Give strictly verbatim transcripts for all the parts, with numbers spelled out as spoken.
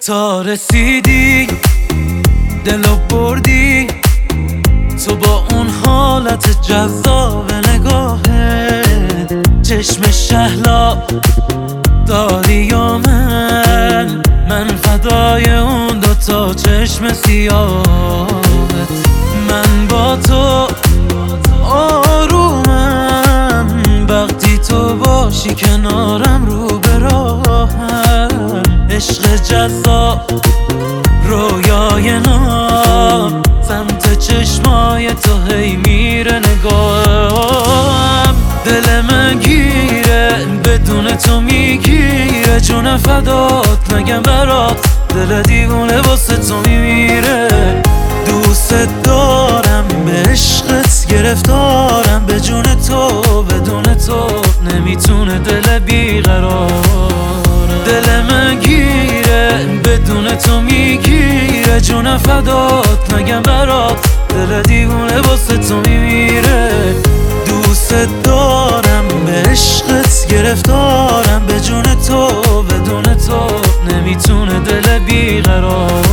تا رسیدی دلو بردی تو با اون حالت جذاب نگاهت، چشم شهلا داری یا من من فدای اون دوتا چشم سیاهت. من با تو آرومم وقتی تو باشی کنارم رو به راهم. عشق جذاب رویای نام سمت چشمای تو هی میره نگاهم. دل من گیره بدون تو میگیره، جون فدات نگم برات دل دیوونه واسه تو میمیره. دوست دارم به عشقت گرفتارم، به جون تو بدون تو نمیتونه دل بیقرارم. دل من گیره بدون تو میگیره، جون فدات نگم برات دل دیوونه واسه تو میمیره. دوست دارم به عشقت گرفتارم، به جون تو بدون تو نمیتونه دل بیقرارم.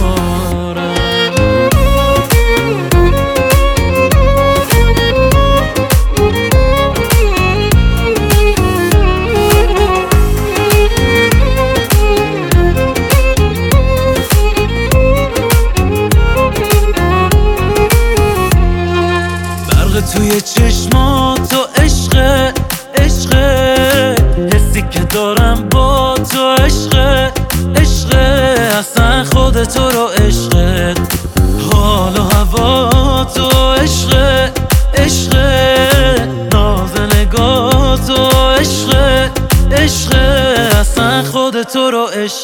توی چشمات تو عشق عشق، حسی که دارم با تو عشق عشق، اصلا خود تو رو عشق، حال و هوا تو عشق عشق، ناز نگاه تو عشق عشق، اصلا خود تو رو عشق.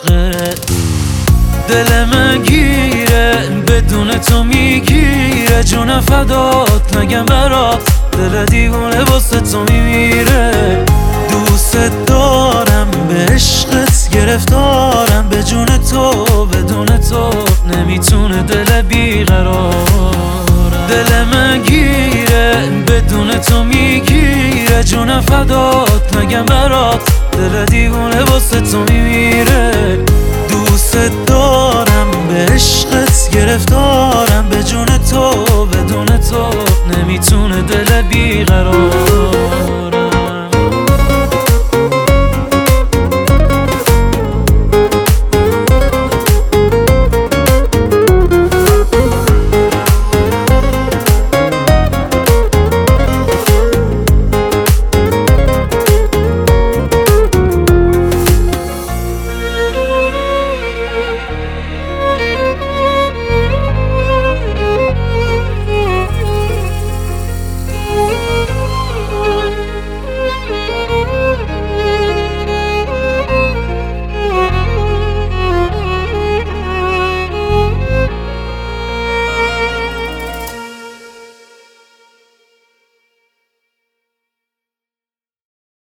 دل من گیره بدون تو میگیره، جون فدات نگم برات دل دیوونه واسه تو میمیره. دوست دارم به عشقت گرفتارم، به جون تو بدون تو نمیتونه دل بیقرارم. دل من گیره بدون تو میگیره، جون فدات نگم برات دل دیوونه واسه تو میمیره. دوست دارم به عشقت گرفتارم، به جون تو بدون تو نمیتونه دل بیقرار.